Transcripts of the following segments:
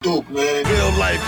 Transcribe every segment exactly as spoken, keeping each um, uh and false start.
Duke, man. Real life.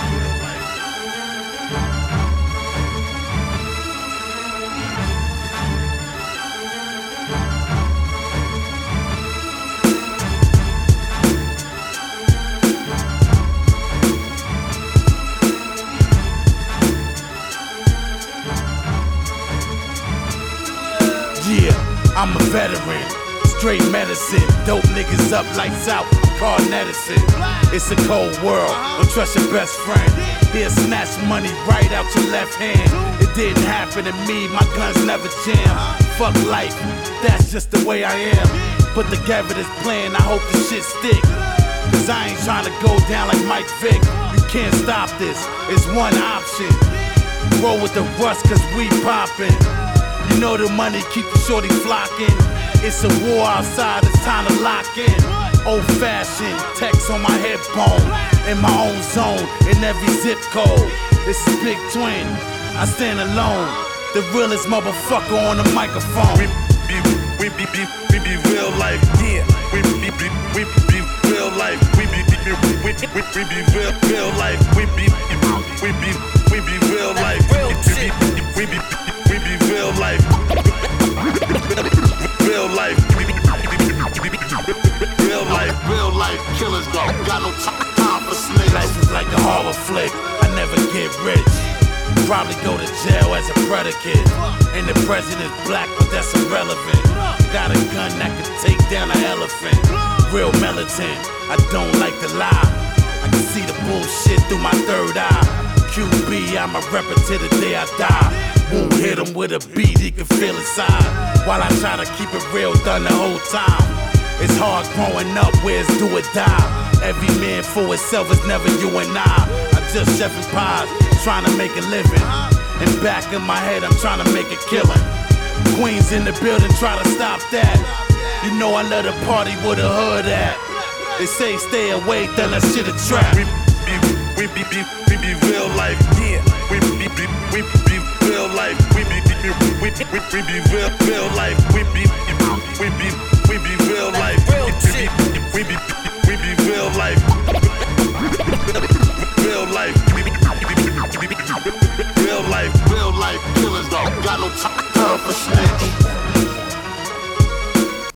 Yeah, I'm a veteran. Straight medicine, dope niggas up, lights out, car medicine. It's a cold world, don't trust your best friend. He'll snatch money right out your left hand. It didn't happen to me, my guns never jam. Fuck life, that's just the way I am. Put together this plan, I hope the shit stick. Cause I ain't trying to go down like Mike Vick. You can't stop this, it's one option. Roll with the rust cause we poppin'. You know the money keep the shorty flocking. It's a war outside, it's time to lock in. Old fashioned, text on my hip bone. In my own zone, in every zip code. This is Big Twin, I stand alone. The realest motherfucker on the microphone. We be, we be, be, we be real life, yeah. We be, be, we be real life. We be, be, we, we, we be real, real life. We be, we be, we be real life. We be, we be, we be real life. Real life. Real life. Real life killers got, got no time for snakes. Life is like a horror flick, I never get rich. Probably go to jail as a predicate. And the president's black, but that's irrelevant. Got a gun that can take down an elephant. Real militant, I don't like to lie. I can see the bullshit through my third eye. Q B, I'm a rapper till the day I die. Won't hit him with a beat, he can feel inside. While I try to keep it real done the whole time. It's hard growing up where it's do or die. Every man for himself is never you and I. I just chefing pies, trying to make a living. And back in my head, I'm trying to make a killing. Queens in the building, try to stop that. You know I love the party with the hood at. They say stay away, then that shit a trap. We be, we be, be, we be real life, yeah. We be, be, we be real life. We be, we, we, we, we be real, real life. We be, we be, we be real life. We be, we be, we be real life.